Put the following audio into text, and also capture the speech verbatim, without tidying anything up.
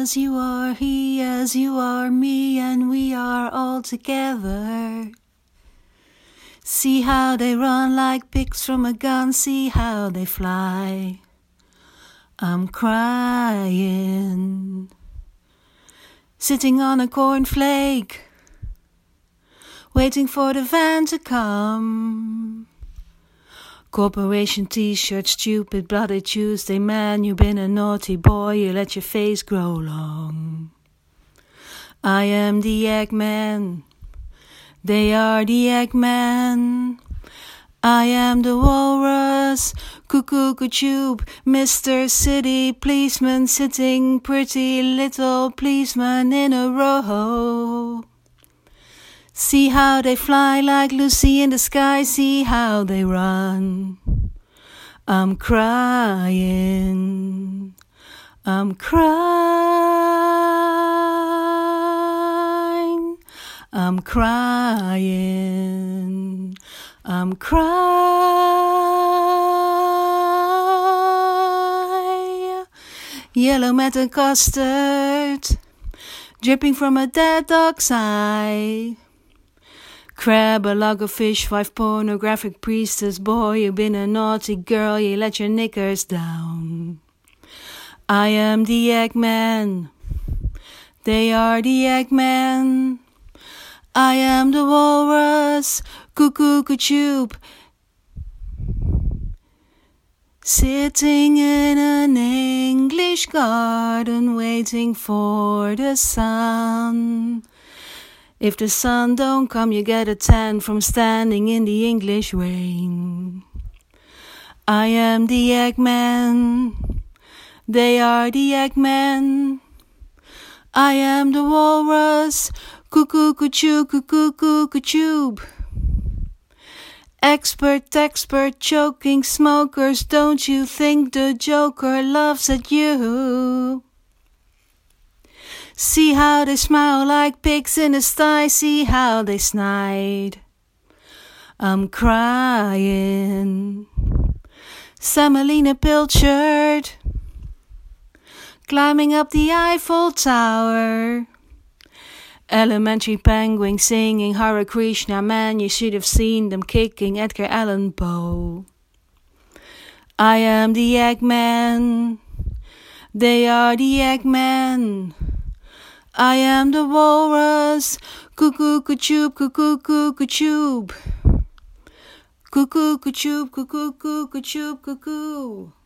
as you are, he as you are, me and we are all together. See how they run like pigs from a gun, see how they fly. I'm crying, sitting on a cornflake, waiting for the van to come. Corporation t-shirt, stupid bloody Tuesday, man, you've been a naughty boy, you let your face grow long. I am the Eggman, they are the Eggman. I am the walrus, cuckoo-tube, Mister City policeman, sitting pretty little policeman in a row. See how they fly like Lucy in the sky, see how they run. I'm crying, I'm crying, I'm crying, I'm crying. Yellow matte custard, dripping from a dead dog's eye. Crab, a log of fish, five pornographic priestess. Boy, you've been a naughty girl, you let your knickers down. I am the Eggman, they are the Eggman. I am the walrus, cuckoo-tube, sitting in an English garden waiting for the sun. If the sun don't come, you get a tan from standing in the English rain. I am the Eggman, they are the Eggman. I am the walrus, cuckoo-tube, cuckoo-tube. Expert, expert, choking smokers, don't you think the Joker laughs at you? See how they smile like pigs in a sty, see how they snide. I'm crying. Semolina Pilchard, climbing up the Eiffel Tower. Elementary penguin singing Hare Krishna, man, you should have seen them kicking Edgar Allan Poe. I am the Eggman, they are the Eggman. I am the walrus, cuckoo-tube, cuckoo-tube, cuckoo-tube, cuckoo-tube, cuckoo.